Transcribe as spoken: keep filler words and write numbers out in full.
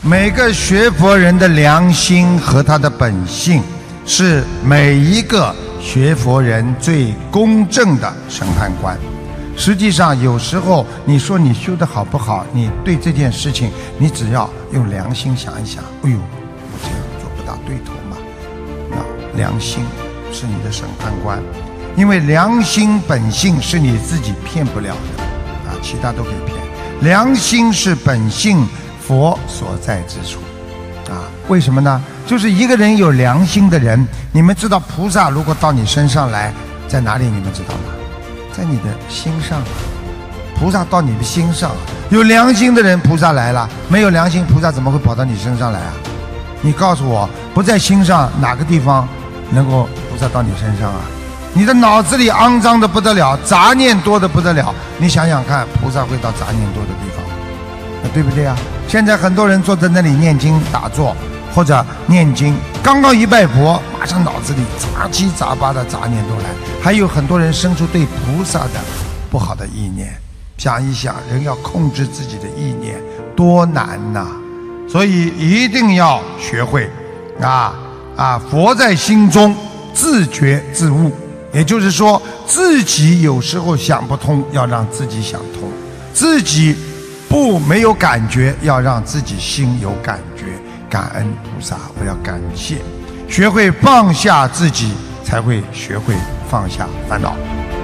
每个学佛人的良心和他的本性，是每一个学佛人最公正的审判官。实际上有时候你说你修得好不好，你对这件事情你只要用良心想一想，哎呦，我这样做不大对头嘛。那良心是你的审判官，因为良心本性是你自己骗不了的啊，其他都可以骗。良心是本性佛所在之处啊，为什么呢？就是一个人有良心的人，你们知道菩萨如果到你身上来，在哪里你们知道吗？在你的心上。菩萨到你的心上，有良心的人菩萨来了，没有良心菩萨怎么会跑到你身上来啊？你告诉我，不在心上哪个地方能够菩萨到你身上啊？你的脑子里肮脏的不得了，杂念多的不得了，你想想看，菩萨会到杂念多的地方，对不对啊？现在很多人坐在那里念经打坐，或者念经，刚刚一拜佛，马上脑子里杂七杂八的杂念都来。还有很多人生出对菩萨的不好的意念。想一想，人要控制自己的意念多难呐、啊！所以一定要学会啊啊！佛在心中，自觉自悟。也就是说，自己有时候想不通，要让自己想通；自己不没有感觉，要让自己心有感觉。感恩菩萨，我要感谢，学会放下自己，才会学会放下烦恼。